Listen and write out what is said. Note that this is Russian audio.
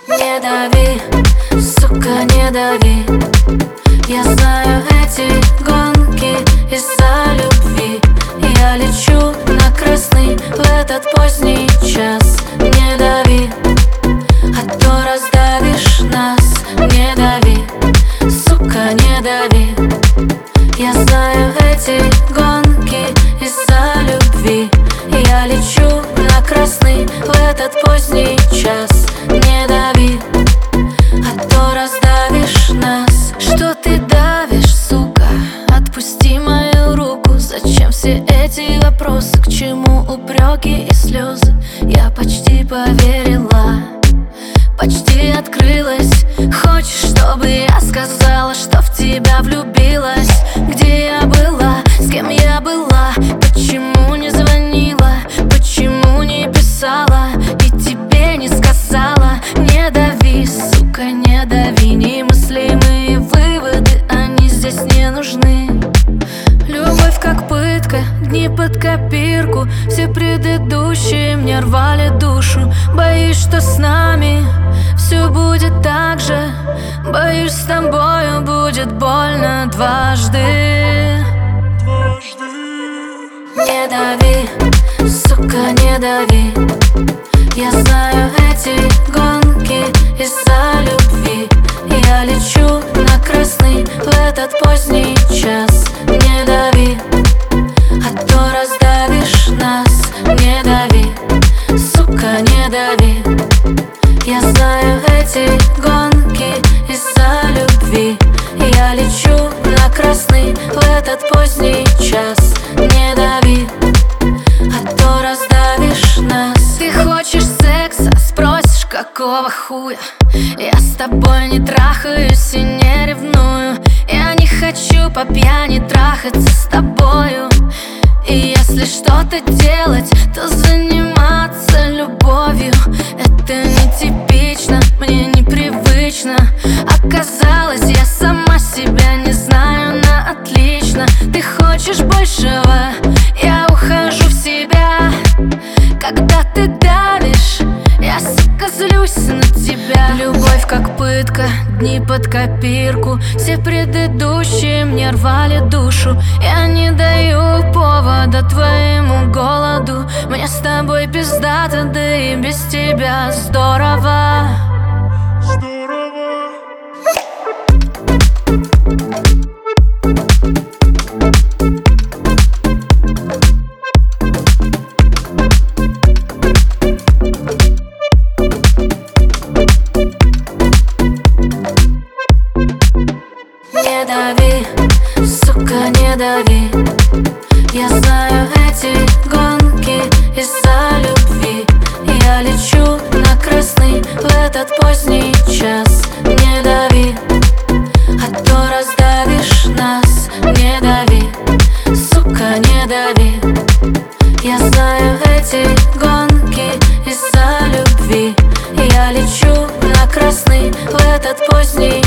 Не дави, сука, не дави. Я знаю эти гонки из-за любви. Я лечу на красный в этот поздний час. Не дави, а то раздавишь нас. Не дави, сука, не дави. Я знаю эти гонки из-за любви. Я лечу на красный в этот поздний час. Не дави, а то раздавишь нас. Что ты давишь, сука? Отпусти мою руку. Зачем все эти вопросы? К чему упреки и слезы? Я почти поверила, почти открылась. Хочешь, чтобы я сказала, что в тебя влюбилась? Где я была? С кем я была? Почему не звонила? Почему не писала? И тебе не сказала. Не дави, сука, не дави. Немыслимые выводы, они здесь не нужны. Любовь как пытка, дни под копирку. Все предыдущие мне рвали душу. Боюсь, что с нами все будет так же. Боюсь, с тобою будет больно дважды. Не дави, сука, не дави. Я знаю эти гонки из-за любви. Я лечу на красный в этот поздний час. Не дави, а то раздавишь нас. Не дави, сука, не дави. Я знаю эти гонки из-за любви. Я лечу на красный в этот поздний час. Не дави, а то раздавишь нас. Ты хочешь секса, спросишь, какого хуя? Я с тобой не трахаюсь и не ревную. Я не хочу по пьяни трахаться с тобою. И если что-то делать, то заниматься любовью. Это нетипично, мне непривычно. Оказалось, я сама себя не знаю на отлично. Ты хочешь большего, я ухожу в себя. Когда ты давишь, я, сука, злюсь на тебя. Любовь как пытка, дни под копирку. Все предыдущие мне рвали душу. Я не даю повода твоему голоду. Мне с тобой пиздато, да и без тебя здорово. Не дави, сука, не дави. Я знаю эти гонки из-за любви. Я лечу на красный в этот поздний час. Не дави, а то раздавишь нас. Не дави, сука, не дави. Я знаю эти гонки из-за любви. Я лечу на красный в этот поздний